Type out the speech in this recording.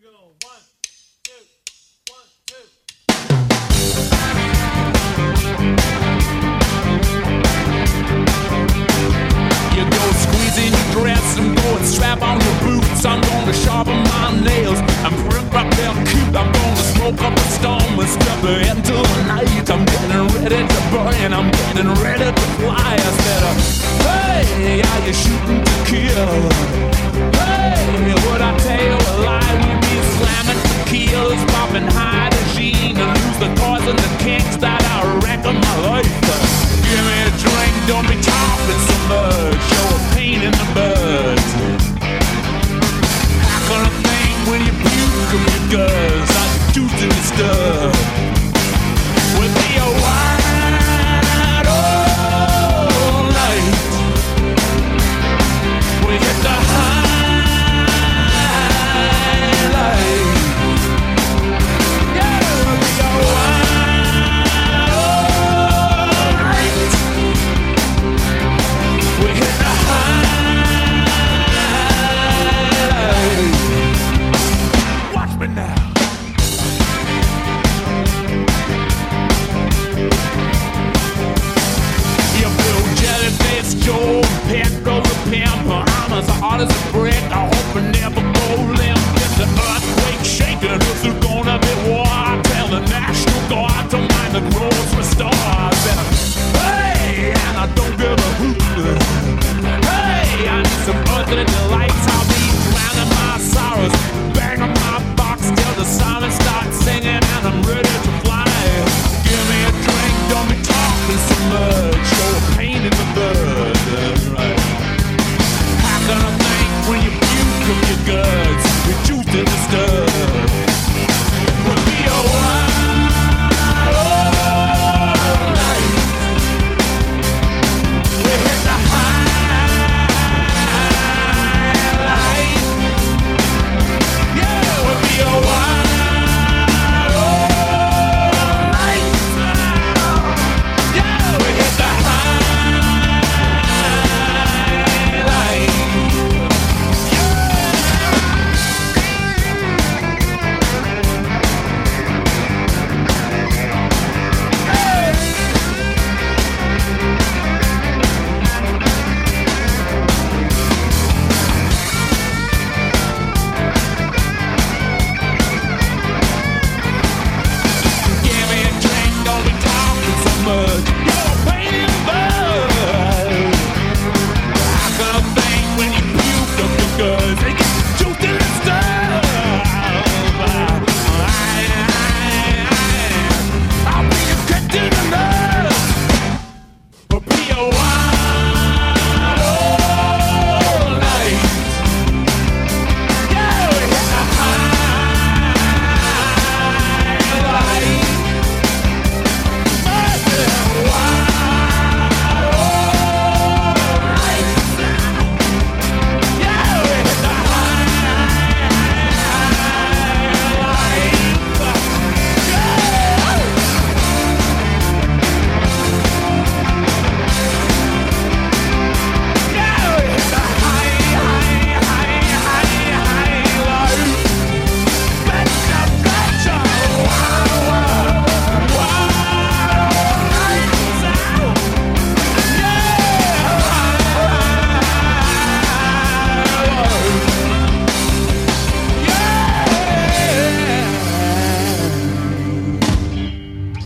we go. 1, 2, 1, 2. You go squeezing your dress, I'm going strap on your boots. I'm gonna sharpen my nails and print my belt cute. I'm gonna smoke up a storm and step into the night. I'm getting ready to burn, I'm getting ready to fly. I said, hey, are you shooting to kill? Hey, would I tell a lie? We'd be slamming tequilas, popping hydrogen, and lose the cars and the kinks that I reckon my life. Give me a drink, don't be talking so much. Show a pain in the buds. How can I think when you puke from your guts? Like a juice in the stuff. With me a wide all night. We hit the highlight. Yeah, with me a wide all night. We hit the highlight. Watch me now. You feel jellyfish, Joe, Pedro the pimp. I'm as hard as a brick. I hope I never go limp. Get the earthquake shaking us through